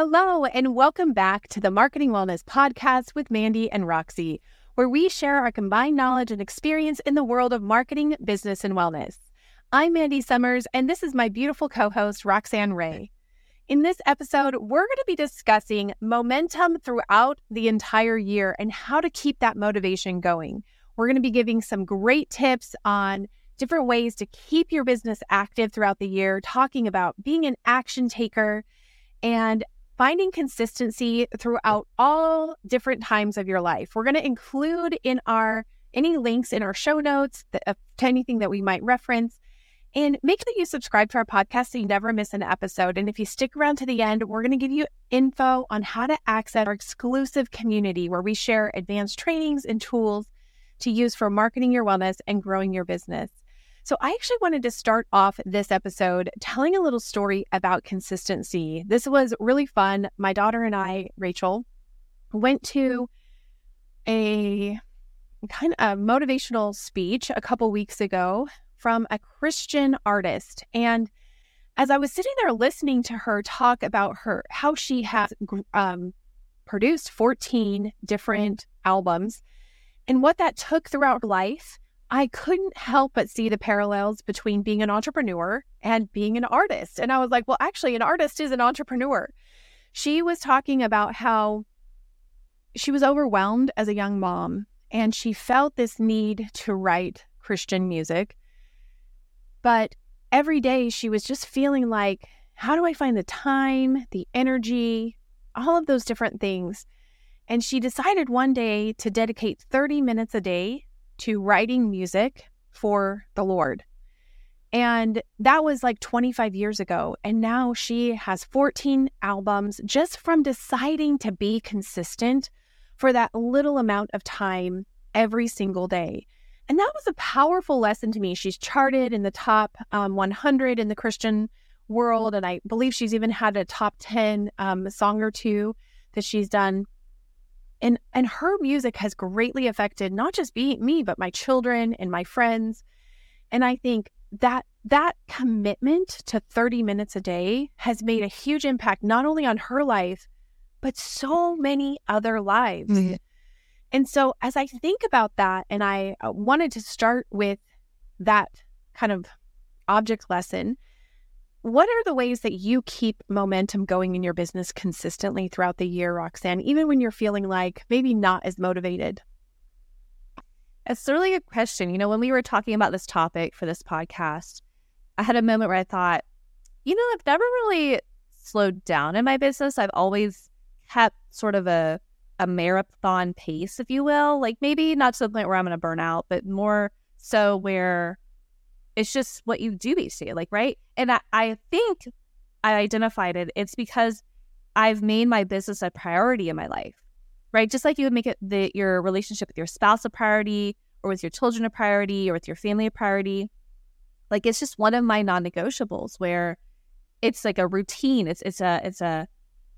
Hello, and welcome back to the Marketing Wellness Podcast with Mandy and Roxy, where we share our combined knowledge and experience in the world of marketing, business, and wellness. I'm Mandy Summers, and this is my beautiful co-host, Roxanne Ray. In this episode, we're going to be discussing momentum throughout the entire year and how to keep that motivation going. We're going to be giving some great tips on different ways to keep your business active throughout the year, talking about being an action taker and finding consistency throughout all different times of your life. We're going to include in any links in our show notes to anything that we might reference. And make sure that you subscribe to our podcast so you never miss an episode. And if you stick around to the end, we're going to give you info on how to access our exclusive community where we share advanced trainings and tools to use for marketing your wellness and growing your business. So I actually wanted to start off this episode telling a little story about consistency. This was really fun. My daughter and I, Rachel, went to a kind of motivational speech a couple weeks ago from a Christian artist. And as I was sitting there listening to her talk about how she has produced 14 different albums and what that took throughout life, I couldn't help but see the parallels between being an entrepreneur and being an artist. And I was like, well, actually, an artist is an entrepreneur. She was talking about how she was overwhelmed as a young mom, and she felt this need to write Christian music. But every day she was just feeling like, how do I find the time, the energy, all of those different things? And she decided one day to dedicate 30 minutes a day to writing music for the Lord. And that was like 25 years ago. And now she has 14 albums just from deciding to be consistent for that little amount of time every single day. And that was a powerful lesson to me. She's charted in the top 100 in the Christian world. And I believe she's even had a top 10 song or two that she's done. And her music has greatly affected not just me, but my children and my friends. And I think that commitment to 30 minutes a day has made a huge impact, not only on her life, but so many other lives. Mm-hmm. And so as I think about that, and I wanted to start with that kind of object lesson, what are the ways that you keep momentum going in your business consistently throughout the year, Roxanne, even when you're feeling like maybe not as motivated? It's a really good question. You know, when we were talking about this topic for this podcast, I had a moment where I thought, I've never really slowed down in my business. I've always kept sort of a marathon pace, if you will. Like maybe not to the point where I'm going to burn out, but more so where it's just what you do each day, like, right? And I think I identified it. It's because I've made my business a priority in my life, right? Just like you would make it your relationship with your spouse a priority, or with your children a priority, or with your family a priority. Like it's just one of my non-negotiables where it's like a routine. It's a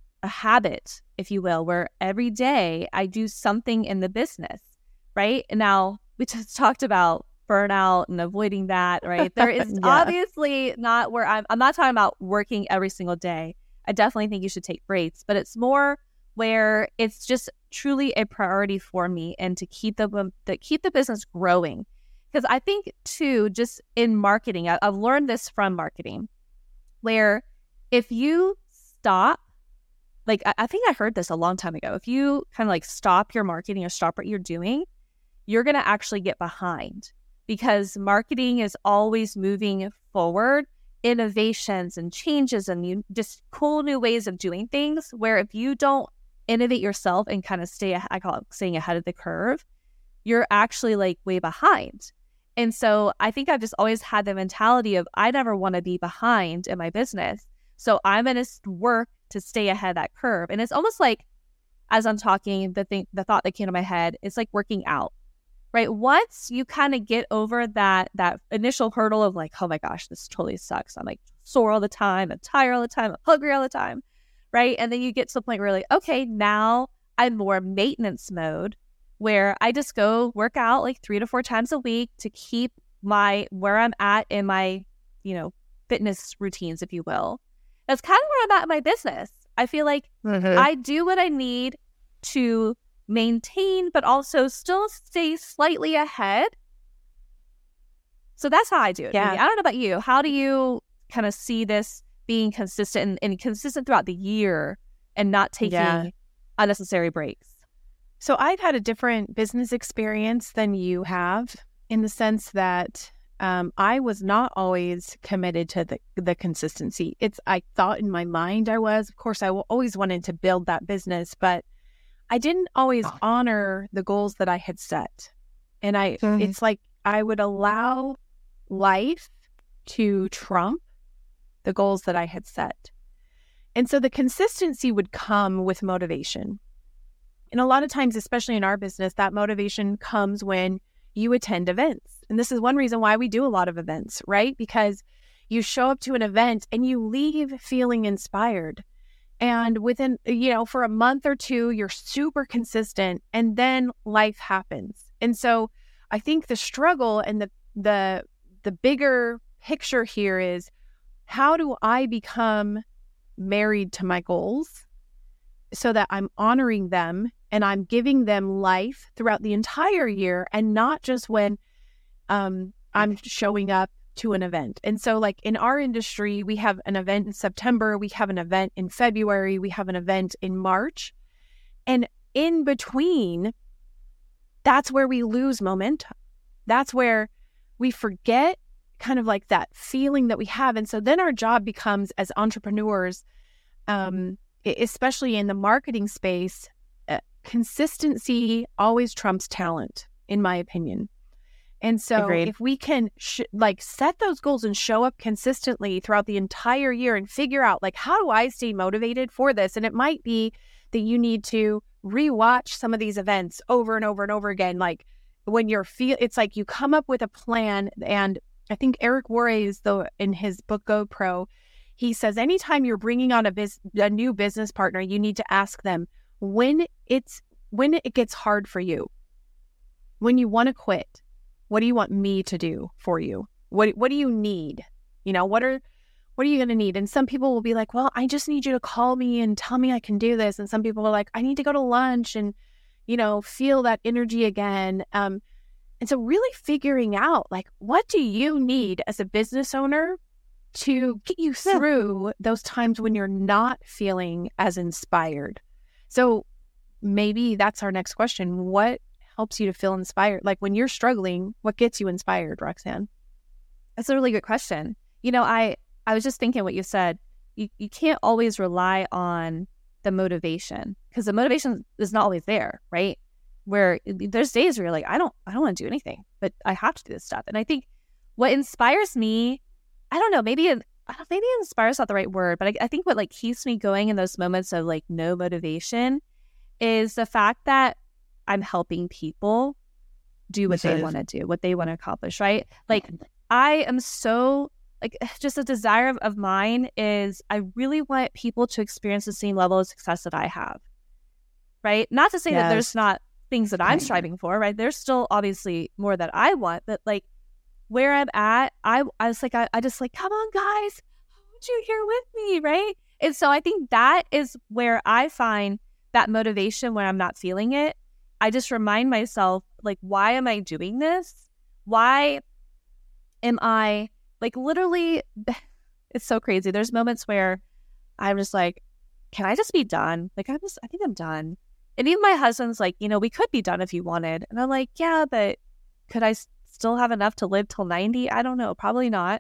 habit, if you will, where every day I do something in the business, right? And now we just talked about burnout and avoiding that, right? There is obviously not where I'm not talking about working every single day. I definitely think you should take breaks, but it's more where it's just truly a priority for me and to keep the business growing. Because I think too, just in marketing, I've learned this from marketing, where if you stop, like I think I heard this a long time ago, if you kind of like stop your marketing or stop what you're doing, you're going to actually get behind. Because marketing is always moving forward, innovations and changes and just cool new ways of doing things, where if you don't innovate yourself and kind of I call it staying ahead of the curve, you're actually like way behind. And so I think I've just always had the mentality of I never want to be behind in my business. So I'm going to work to stay ahead of that curve. And it's almost like, as I'm talking, the thought that came to my head, it's like working out. Right? Once you kind of get over that initial hurdle of like, oh my gosh, this totally sucks. I'm like sore all the time. I'm tired all the time. I'm hungry all the time. Right? And then you get to the point where you're like, okay, now I'm more maintenance mode where I just go work out like 3 to 4 times a week to keep where I'm at in my, fitness routines, if you will. That's kind of where I'm at in my business. I feel like I do what I need to maintain, but also still stay slightly ahead. So that's how I do it. Yeah. I don't know about you. How do you kind of see this being consistent and consistent throughout the year and not taking unnecessary breaks? So I've had a different business experience than you have, in the sense that I was not always committed to the consistency. I thought in my mind I was. Of course, I always wanted to build that business, but I didn't always honor the goals that I had set. And it's like I would allow life to trump the goals that I had set. And so the consistency would come with motivation. And a lot of times, especially in our business, that motivation comes when you attend events. And this is one reason why we do a lot of events, right? Because you show up to an event and you leave feeling inspired. And within, for a month or two, you're super consistent, and then life happens. And so I think the struggle and the bigger picture here is, how do I become married to my goals so that I'm honoring them and I'm giving them life throughout the entire year, and not just when I'm showing up to an event. And so like in our industry, we have an event in September, we have an event in February, we have an event in March. And in between, that's where we lose momentum. That's where we forget kind of like that feeling that we have. And so then our job becomes, as entrepreneurs, especially in the marketing space, consistency always trumps talent, in my opinion. And so Agreed. If we can set those goals and show up consistently throughout the entire year and figure out how do I stay motivated for this? And it might be that you need to rewatch some of these events over and over and over again. Like when it's like you come up with a plan. And I think Eric Worre in his book GoPro, he says anytime you're bringing on a new business partner, you need to ask them when it gets hard for you, when you want to quit. What do you want me to do for you? What do you need? What are you going to need? And some people will be like, well, I just need you to call me and tell me I can do this. And some people are like, I need to go to lunch and, feel that energy again. And so really figuring out what do you need as a business owner to get you through those times when you're not feeling as inspired. So maybe that's our next question. What helps you to feel inspired? Like when you're struggling, what gets you inspired, Roxanne? That's a really good question. I was just thinking what you said. You can't always rely on the motivation, because the motivation is not always there, right? Where there's days where you're like, I don't want to do anything, but I have to do this stuff. And I think what inspires me, I don't know, maybe inspire is not the right word, but I think what keeps me going in those moments of no motivation is the fact that I'm helping people do what they want to do, what they want to accomplish, right? I am so, just a desire of mine is I really want people to experience the same level of success that I have, right? Not to say that there's not things that I'm striving for, right? There's still obviously more that I want, but where I'm at, I was I just come on, guys, aren't you here with me, right? And so I think that is where I find that motivation when I'm not feeling it. I just remind myself, why am I doing this? Why am I, literally, it's so crazy. There's moments where I'm just can I just be done? I think I'm done. And even my husband's we could be done if you wanted. And I'm yeah, but could I still have enough to live till 90? I don't know. Probably not.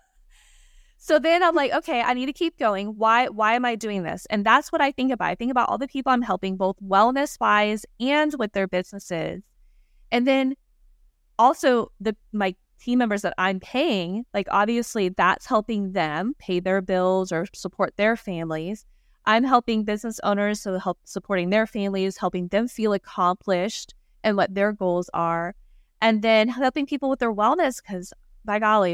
So then I'm okay, I need to keep going. Why am I doing this? And that's what I think about. I think about all the people I'm helping, both wellness-wise and with their businesses. And then also my team members that I'm paying, obviously that's helping them pay their bills or support their families. I'm helping business owners, so help supporting their families, helping them feel accomplished and what their goals are. And then helping people with their wellness, because by golly,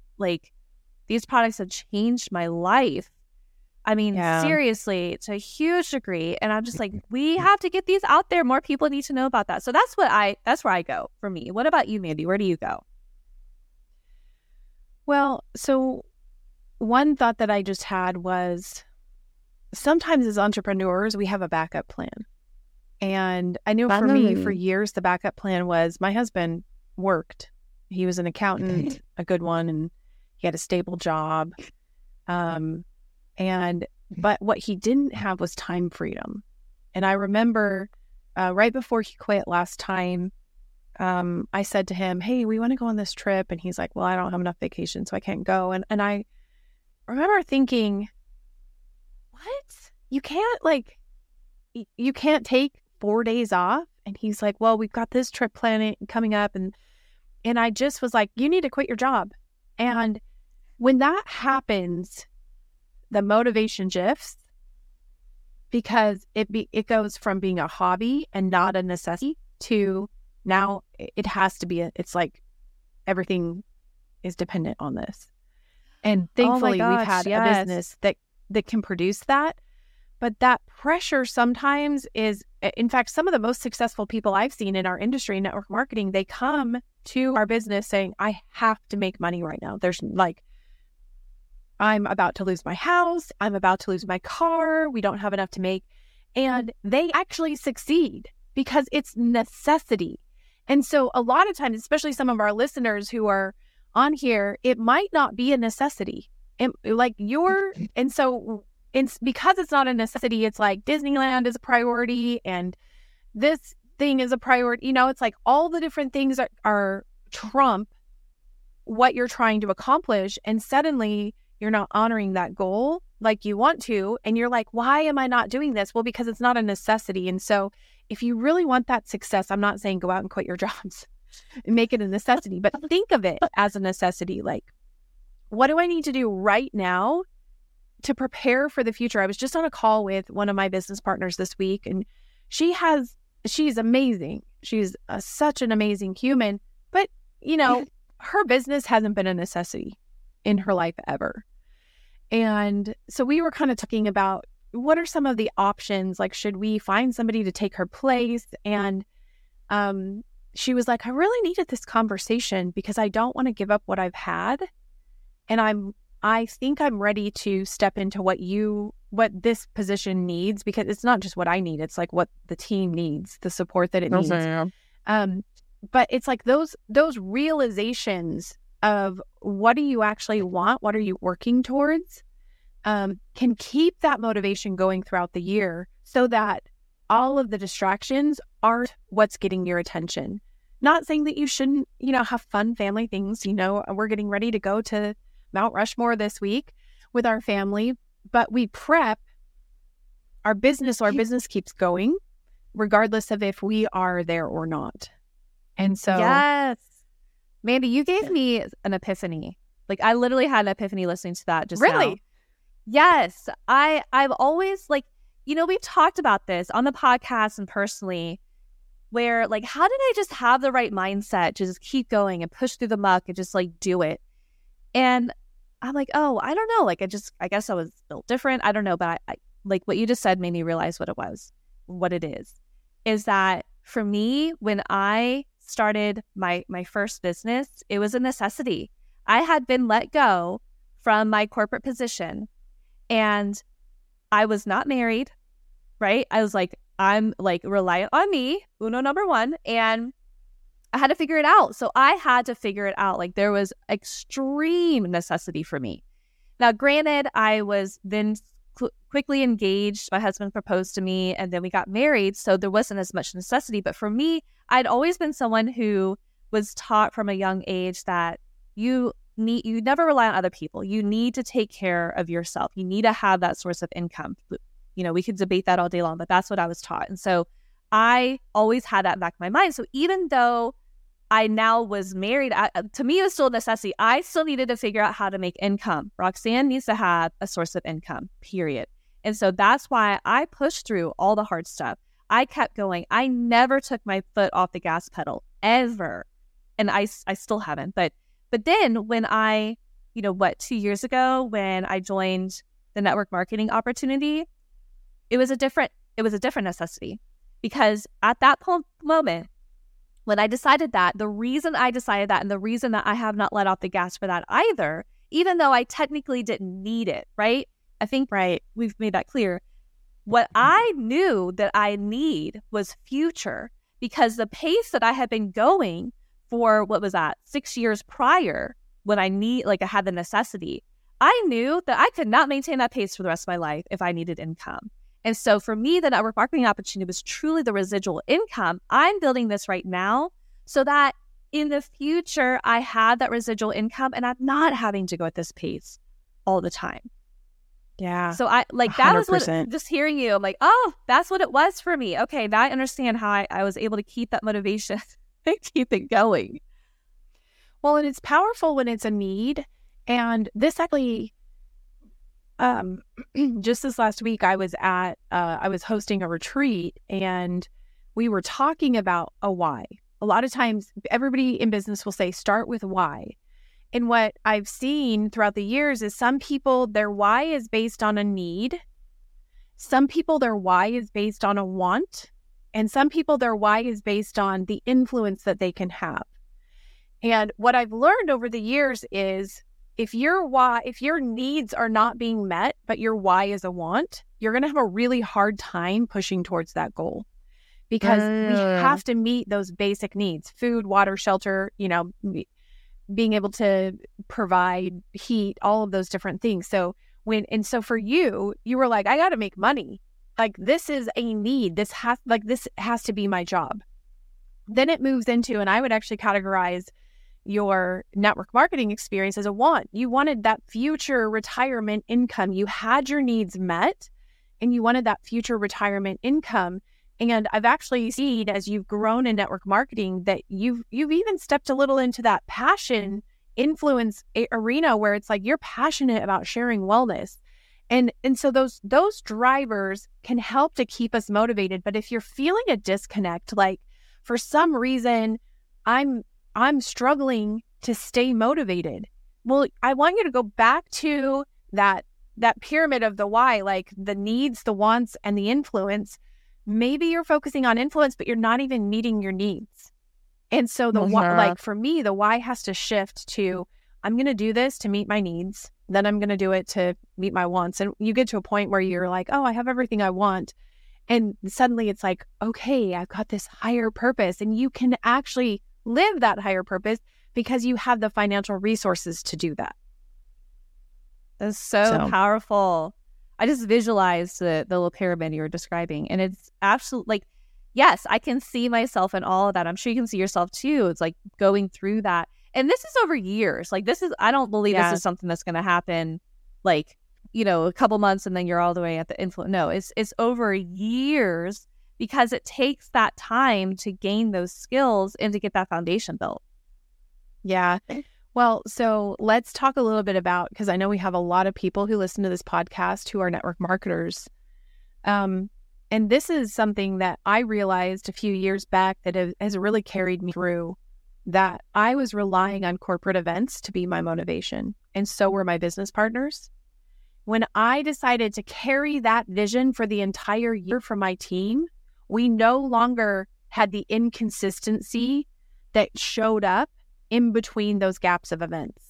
these products have changed my life. I mean, seriously, to a huge degree. And I'm just we have to get these out there. More people need to know about that. So that's where I go for me. What about you, Mandy? Where do you go? Well, so one thought that I just had was, sometimes as entrepreneurs, we have a backup plan. And I know for me, for years, the backup plan was my husband worked. He was an accountant, a good one, and he had a stable job. But what he didn't have was time freedom. And I remember right before he quit last time, I said to him, hey, we want to go on this trip. And he's like, well, I don't have enough vacation, so I can't go. And I remember thinking, what? You can't take 4 days off? And he's like, well, we've got this trip planning coming up. And I just was like, you need to quit your job. And when that happens, the motivation shifts, because it goes from being a hobby and not a necessity to now it has to be it's like everything is dependent on this. And thankfully we've had a business that can produce that. But that pressure sometimes is, in fact, some of the most successful people I've seen in our industry, network marketing, they come to our business saying, I have to make money right now. There's like, I'm about to lose my house. I'm about to lose my car. We don't have enough to make. And they actually succeed because it's necessity. And so a lot of times, especially some of our listeners who are on here, it might not be a necessity. And because it's not a necessity, it's like Disneyland is a priority and this thing is a priority. It's like all the different things are trump what you're trying to accomplish. And suddenly you're not honoring that goal like you want to. And you're like, why am I not doing this? Well, because it's not a necessity. And so if you really want that success, I'm not saying go out and quit your jobs and make it a necessity, but think of it as a necessity. Like, what do I need to do right now to prepare for the future? I was just on a call with one of my business partners this week, and she's amazing. She's such an amazing human, but her business hasn't been a necessity in her life ever. And so we were kind of talking about what are some of the options? Like, should we find somebody to take her place? And she was like, I really needed this conversation because I don't want to give up what I've had. And I think I'm ready to step into what this position needs, because it's not just what I need. It's like what the team needs, the support that it needs. But it's like those realizations of what do you actually want? What are you working towards? Can keep that motivation going throughout the year so that all of the distractions aren't what's getting your attention. Not saying that you shouldn't, have fun family things. We're getting ready to go to Mount Rushmore this week with our family, but we prep our business so our business keeps going regardless of if we are there or not. And so yes, Mandy, you gave me an epiphany. Like, I literally had an epiphany listening to that just really now. Yes, I've always we've talked about this on the podcast and personally, where like, how did I just have the right mindset to just keep going and push through the muck and just like do it? And I'm like, oh, I don't know. Like, I guess I was built different. I don't know. But I like what you just said made me realize what it is that for me, when I started my first business, it was a necessity. I had been let go from my corporate position and I was not married, right? I was like, I'm like reliant on me, uno number one, and I had to figure it out. So I had to figure it out. Like, there was extreme necessity for me. Now, granted, I was then quickly engaged. My husband proposed to me and then we got married. So there wasn't as much necessity. But for me, I'd always been someone who was taught from a young age that you never rely on other people. You need to take care of yourself. You need to have that source of income. We could debate that all day long, but that's what I was taught. And so I always had that back in my mind. So even though I now was married, to me, it was still a necessity. I still needed to figure out how to make income. Roxanne needs to have a source of income, period. And so that's why I pushed through all the hard stuff. I kept going. I never took my foot off the gas pedal, ever. And I still haven't. But then when 2 years ago, when I joined the network marketing opportunity, it was a different necessity. Because at that moment, when I decided that, the reason I decided that and the reason that I have not let off the gas for that either, even though I technically didn't need it, right? I think Right. we've made that clear. What I knew that I need was future, because the pace that I had been going for, what was that, 6 years prior, when I had the necessity, I knew that I could not maintain that pace for the rest of my life if I needed income. And so for me, the network marketing opportunity was truly the residual income. I'm building this right now so that in the future, I have that residual income and I'm not having to go at this pace all the time. Yeah. So that was 100%. what, just hearing you, I'm like, oh, that's what it was for me. Okay, now I understand how I was able to keep that motivation and keep it going. Well, and it's powerful when it's a need. And this actually, just this last week, I was hosting a retreat and we were talking about a why. A lot of times, everybody in business will say, start with why. And what I've seen throughout the years is some people, their why is based on a need. Some people, their why is based on a want. And some people, their why is based on the influence that they can have. And what I've learned over the years is if your needs are not being met, but your why is a want, you're going to have a really hard time pushing towards that goal. Because we have to meet those basic needs: food, water, shelter, being able to provide heat, all of those different things. So for you were like, I got to make money. Like, this is a need. This has to be my job. Then it moves into, and I would actually categorize your network marketing experience as a want. You wanted that future retirement income. You had your needs met and you wanted that future retirement income. And I've actually seen, as you've grown in network marketing, that you've even stepped a little into that passion influence arena where it's like you're passionate about sharing wellness. And so those drivers can help to keep us motivated. But if you're feeling a disconnect, like for some reason I'm struggling to stay motivated, well, I want you to go back to that pyramid of the why, like the needs, the wants, and the influence. Maybe you're focusing on influence, but you're not even meeting your needs. And so why, for me, the why has to shift to, I'm going to do this to meet my needs. Then I'm going to do it to meet my wants. And you get to a point where you're like, oh, I have everything I want. And suddenly it's like, okay, I've got this higher purpose. And you can actually live that higher purpose because you have the financial resources to do that. That's so powerful. I just visualized the little pyramid you were describing, and it's absolutely yes, I can see myself in all of that. I'm sure you can see yourself too. It's like going through that. And this is over years. Like I don't believe this is something that's going to happen like, a couple months and then you're all the way at the influence. No, it's over years, because it takes that time to gain those skills and to get that foundation built. Yeah. Well, so let's talk a little bit about, because I know we have a lot of people who listen to this podcast who are network marketers. And this is something that I realized a few years back that has really carried me through, that I was relying on corporate events to be my motivation. And so were my business partners. When I decided to carry that vision for the entire year for my team, we no longer had the inconsistency that showed up in between those gaps of events.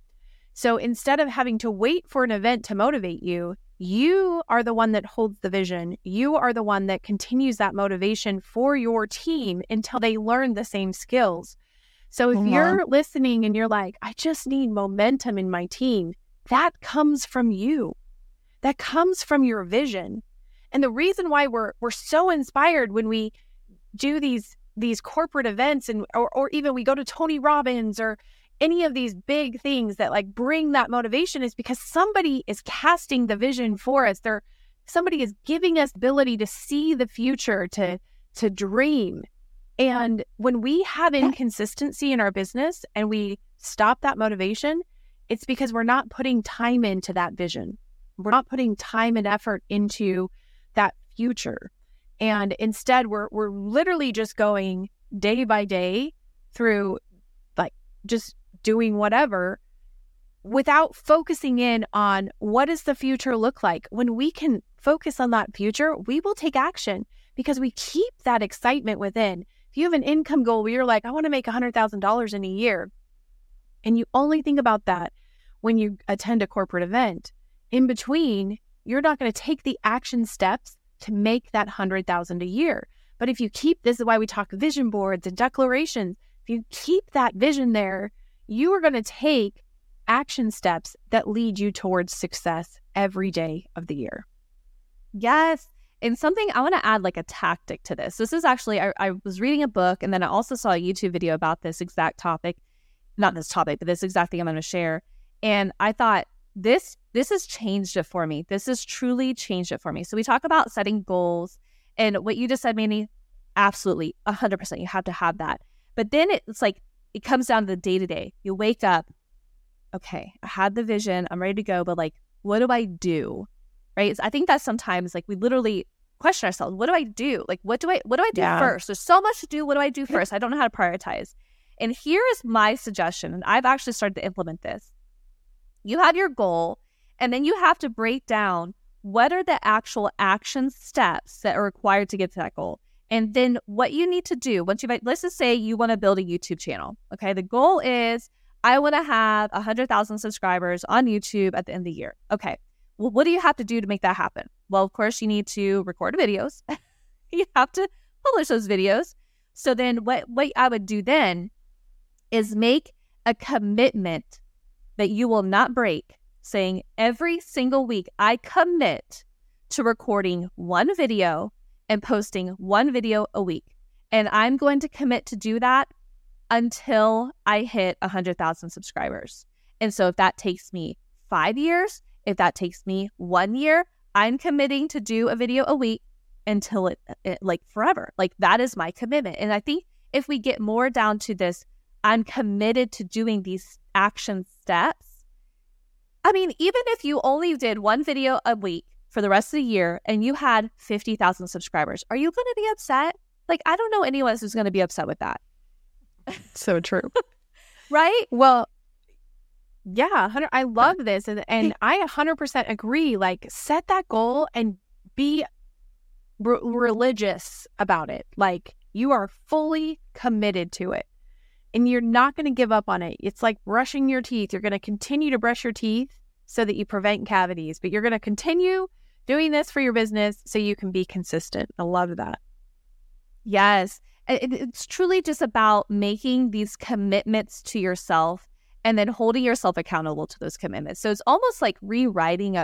So instead of having to wait for an event to motivate you, you are the one that holds the vision. You are the one that continues that motivation for your team until they learn the same skills. So if you're listening and you're like, I just need momentum in my team, that comes from you. That comes from your vision. And the reason why we're so inspired when we do these corporate events or even we go to Tony Robbins or any of these big things that like bring that motivation is because somebody is casting the vision for us. Somebody is giving us the ability to see the future, to dream. And when we have inconsistency in our business and we stop that motivation, it's because we're not putting time into that vision. We're not putting time and effort into that future. And instead, we're literally just going day by day through like just doing whatever without focusing in on what does the future look like. When we can focus on that future, we will take action because we keep that excitement within. If you have an income goal where you're like, I want to make $100,000 in a year, and you only think about that when you attend a corporate event, in between, you're not going to take the action steps to make that 100,000 a year. But if you keep, this is why we talk vision boards and declarations. If you keep that vision there, you are going to take action steps that lead you towards success every day of the year. Yes. And something I want to add, like a tactic to this. This is actually, I was reading a book, and then I also saw a YouTube video about this exact topic. Not this topic, but this exact thing I'm going to share. And I thought, this has changed it for me. This has truly changed it for me. So we talk about setting goals, and what you just said, Mandy, absolutely, 100%. You have to have that. But then it's like, it comes down to the day-to-day. You wake up, okay, I had the vision, I'm ready to go, but like, what do I do? Right? So I think that sometimes like we literally question ourselves, what do I do? Like, what do I do first? There's so much to do. What do I do first? I don't know how to prioritize. And here is my suggestion, and I've actually started to implement this. You have your goal, and then you have to break down what are the actual action steps that are required to get to that goal. And then what you need to do once let's just say you want to build a YouTube channel. Okay. The goal is I want to have 100,000 subscribers on YouTube at the end of the year. Okay. Well, what do you have to do to make that happen? Well, of course, you need to record videos. You have to publish those videos. So then what I would do then is make a commitment that you will not break, saying every single week, I commit to recording one video and posting one video a week. And I'm going to commit to do that until I hit 100,000 subscribers. And so if that takes me 5 years, if that takes me 1 year, I'm committing to do a video a week until it like forever. Like that is my commitment. And I think if we get more down to this, I'm committed to doing these action steps. I mean, even if you only did one video a week for the rest of the year and you had 50,000 subscribers, are you going to be upset? Like, I don't know anyone who's going to be upset with that. So true. Right? Well, yeah, I love this. And I 100% agree. Like, set that goal and be religious about it. Like, you are fully committed to it. And you're not going to give up on it. It's like brushing your teeth. You're going to continue to brush your teeth so that you prevent cavities. But you're going to continue doing this for your business so you can be consistent. I love that. Yes. It's truly just about making these commitments to yourself and then holding yourself accountable to those commitments. So it's almost like rewriting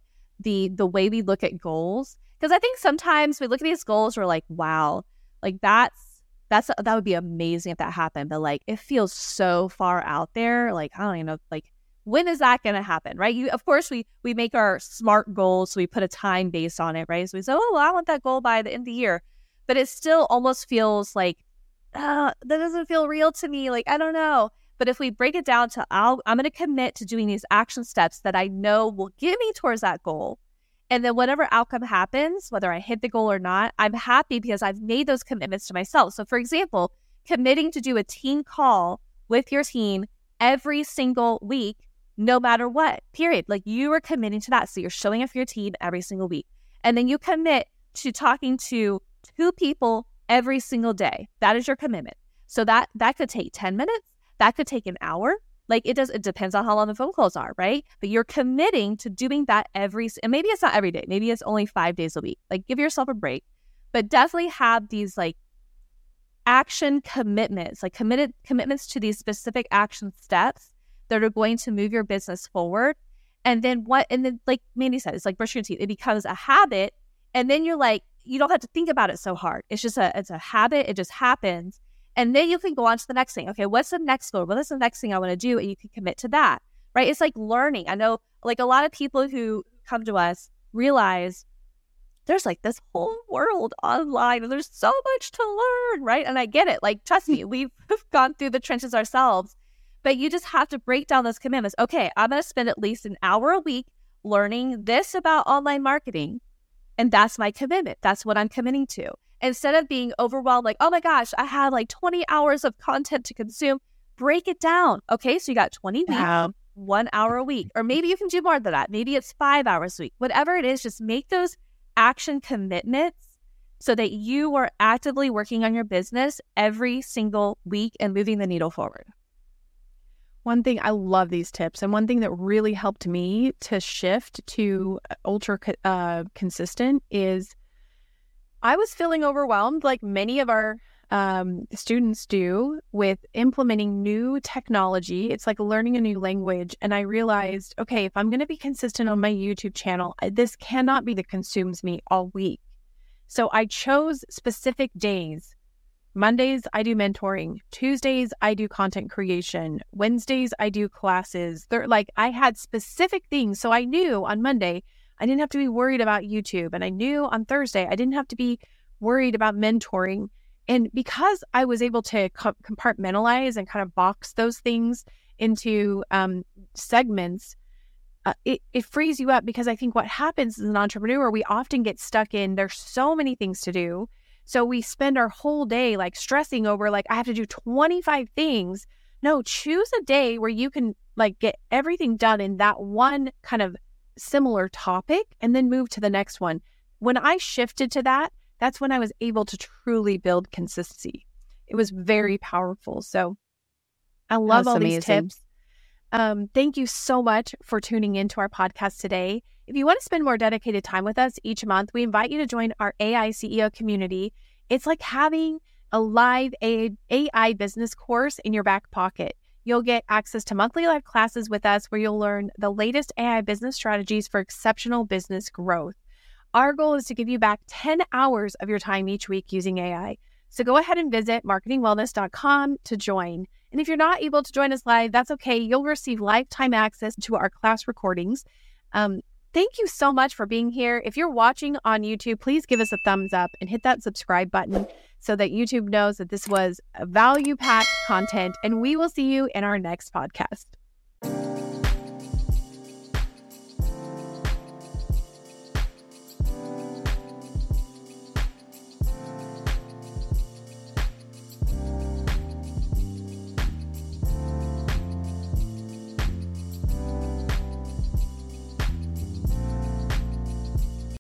the way we look at goals. Because I think sometimes we look at these goals, we're like, wow, like that would be amazing if that happened. But like, it feels so far out there. Like, I don't even know, like, when is that going to happen? Right. Of course, we make our SMART goals. So we put a time base on it. Right. So we say, oh, well, I want that goal by the end of the year. But it still almost feels like, that doesn't feel real to me. Like, I don't know. But if we break it down to, I'm going to commit to doing these action steps that I know will get me towards that goal. And then whatever outcome happens, whether I hit the goal or not, I'm happy because I've made those commitments to myself. So for example, committing to do a team call with your team every single week, no matter what, period. Like you are committing to that. So you're showing up for your team every single week. And then you commit to talking to 2 people every single day. That is your commitment. So that could take 10 minutes. That could take an hour. Like it depends on how long the phone calls are, right? But you're committing to doing that and maybe it's not every day. Maybe it's only 5 days a week. Like give yourself a break, but definitely have these like action commitments, like commitments to these specific action steps that are going to move your business forward. And then like Mandy said, it's like brushing your teeth. It becomes a habit. And then you're like, you don't have to think about it so hard. It's just it's a habit. It just happens. And then you can go on to the next thing. Okay, what's the next goal? What is the next thing I want to do? And you can commit to that, right? It's like learning. I know like a lot of people who come to us realize there's like this whole world online and there's so much to learn, right? And I get it. Like, trust me, we've gone through the trenches ourselves, but you just have to break down those commitments. Okay, I'm going to spend at least an hour a week learning this about online marketing. And that's my commitment. That's what I'm committing to. Instead of being overwhelmed, like, oh my gosh, I had like 20 hours of content to consume, break it down. Okay, so you got 20 weeks, 1 hour a week. Or maybe you can do more than that. Maybe it's 5 hours a week. Whatever it is, just make those action commitments so that you are actively working on your business every single week and moving the needle forward. one thing, I love these tips. And one thing that really helped me to shift to ultra consistent is I was feeling overwhelmed, like many of our students do, with implementing new technology. It's like learning a new language. And I realized, okay, if I'm going to be consistent on my YouTube channel, this cannot be that consumes me all week. So I chose specific days. Mondays, I do mentoring. Tuesdays, I do content creation. Wednesdays, I do classes. I had specific things. So I knew on Monday, I didn't have to be worried about YouTube. And I knew on Thursday, I didn't have to be worried about mentoring. And because I was able to compartmentalize and kind of box those things into segments, it frees you up, because I think what happens as an entrepreneur, we often get stuck in, there's so many things to do. So we spend our whole day like stressing over, like, I have to do 25 things. No, choose a day where you can like get everything done in that one kind of similar topic and then move to the next one. When I shifted to that, that's when I was able to truly build consistency. It was very powerful. So I love all these tips. Thank you so much for tuning into our podcast today. If you want to spend more dedicated time with us each month, we invite you to join our AI CEO community. It's like having a live AI business course in your back pocket. You'll get access to monthly live classes with us where you'll learn the latest AI business strategies for exceptional business growth. Our goal is to give you back 10 hours of your time each week using AI. So go ahead and visit marketingwellness.com to join. And if you're not able to join us live, that's okay. You'll receive lifetime access to our class recordings. Thank you so much for being here. If you're watching on YouTube, please give us a thumbs up and hit that subscribe button so that YouTube knows that this was value-packed content. And we will see you in our next podcast.